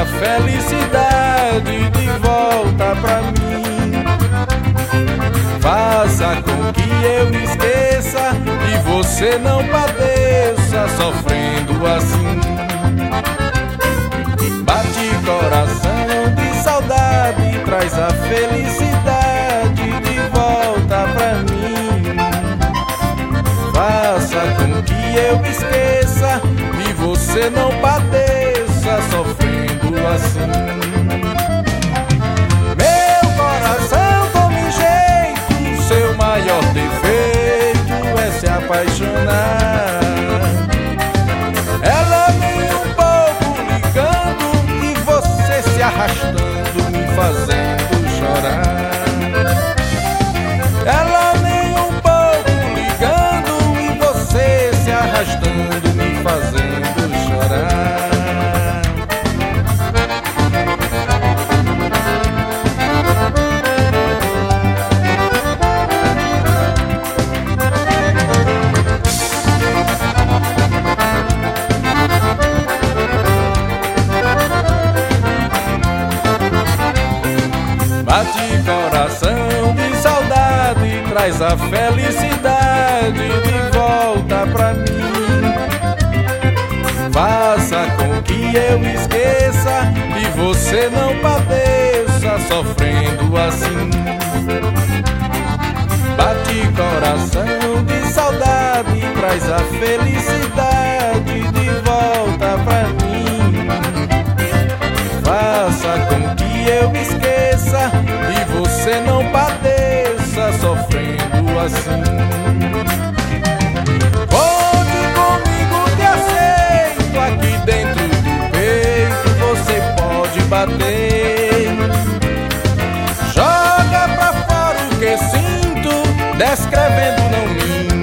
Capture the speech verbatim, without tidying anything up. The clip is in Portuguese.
felicidade de volta pra mim. Faça com que eu me esqueça e você não padeça sofrendo assim. Bate coração de saudade, traz a felicidade de volta pra mim. Faça com que eu me esqueça e você não padeça sofrendo assim. Meu coração tome jeito, seu maior defeito é se apaixonar. Ela nem um pouco ligando e você se arrastando, me fazendo chorar. Ela nem um pouco ligando e você se arrastando, me fazendo chorar. Bate coração de saudade, traz a felicidade de volta pra mim. Faça com que eu me esqueça e você não padeça sofrendo assim. Bate coração de saudade, traz a felicidade de volta pra mim. Faça com que eu me esqueça e você não padeça sofrendo assim. Conte comigo, te aceito, aqui dentro do peito você pode bater. Joga pra fora o que sinto, descrevendo não minto.